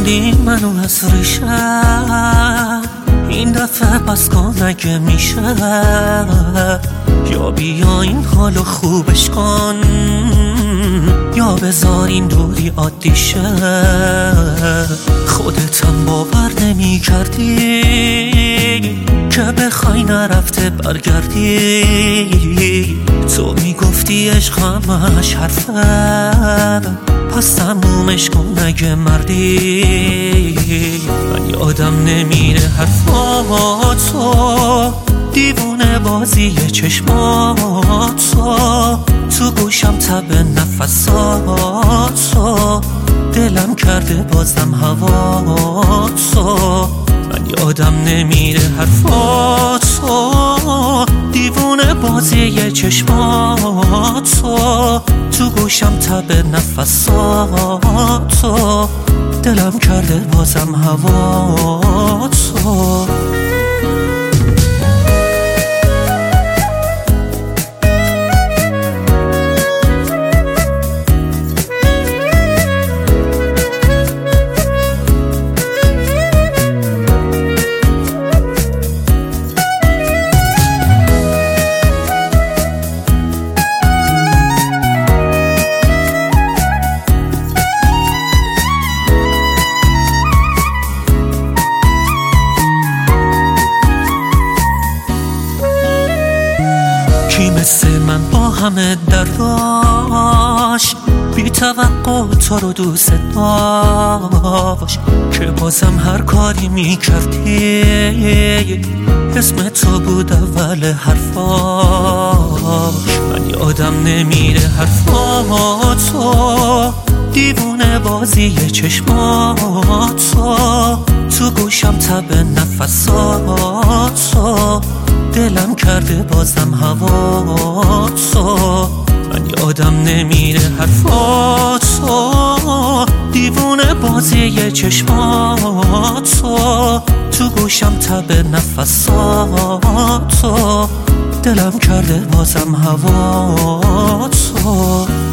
کندی منو از ریشه، این دفعه پس کن اگه میشه، یا بیا این حالو خوبش کن یا بذار این دوری عادی شه. خودتم باور نمی کردی که بخوای نرفته برگردی، تو میگفتی عشق همش حرفه، پس تمومش کن اگه مردی. من یادم نمیره حرفاتو، دیوونه بازی چشماتو، تو گوشم تب نفساتو، دلم کرده بازم هواتو. من یادم نمیره حرفاتو، دیوونه بازی چشماتو، تو گوشم تب نفساتو، دلم کرده بازم هواتو. کی مثل من با همه درداش، بی توقع تو رو دوست داشت، که بازم هر کاری می کردی اسم تو بود اول حرفاش. من یادم نمیره حرفاتو، دیوونه بازی چشماتو، تو گوشم تب نفساتو، دلم کرده بازم هواتو. من یادم نمیره حرفاتو، دیوونه بازی چشماتو، تو گوشم تب نفساتو، دلم کرده بازم هواتو.